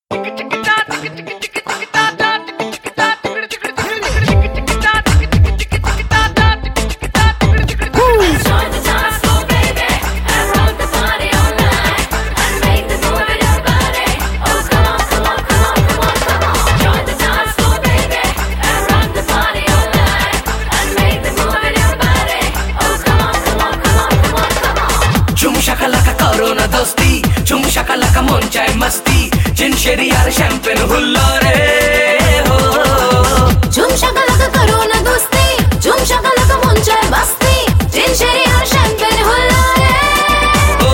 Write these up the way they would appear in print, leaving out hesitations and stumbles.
शाकालाका मन चाय मस्ती जिन शरीयार शैंपेन हुल्ला रे हो झुम शाकालाका करो ना दोस्ती झुम शाकालाका मन चाय मस्ती जिन शरीयार शैंपेन हुल्ला रे हो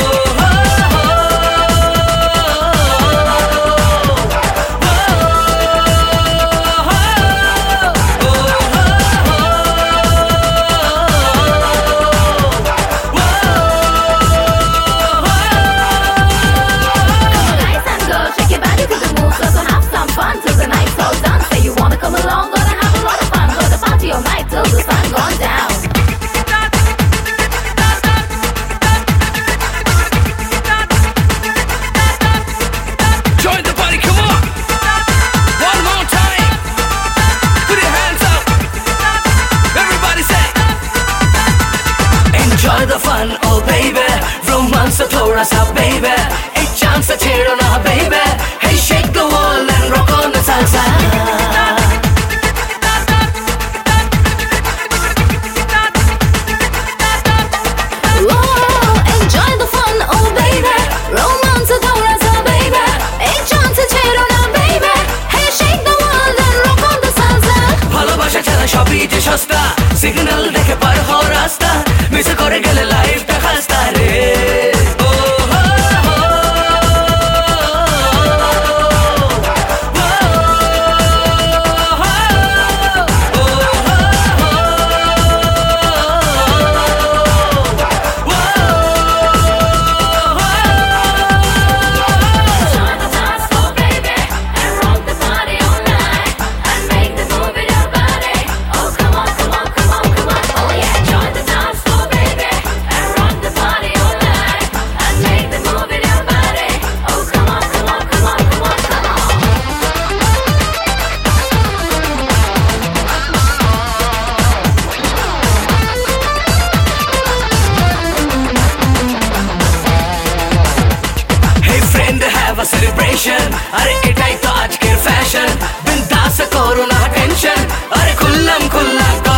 Enjoy the fun, oh baby. Romance थोड़ा सा baby. एक chance से छेड़ो ना baby. Hey, shake the wall and rock on the salsa. Oh, enjoy the fun, oh baby. Romance थोड़ा सा baby. एक chance से छेड़ो ना baby. Hey, shake the wall and rock on the salsa. ভালোবাসা ছাড়া সবই যে সস্তা সিগন্যাল দেখে পার হও রাস্তা মিস করে গেলে লাইফটা খাস্তা রে ও হো হো celebration अरे इटाई तो आज के फैशन बिंदास करो ना टेंशन अरे खुल्लम खुल्ला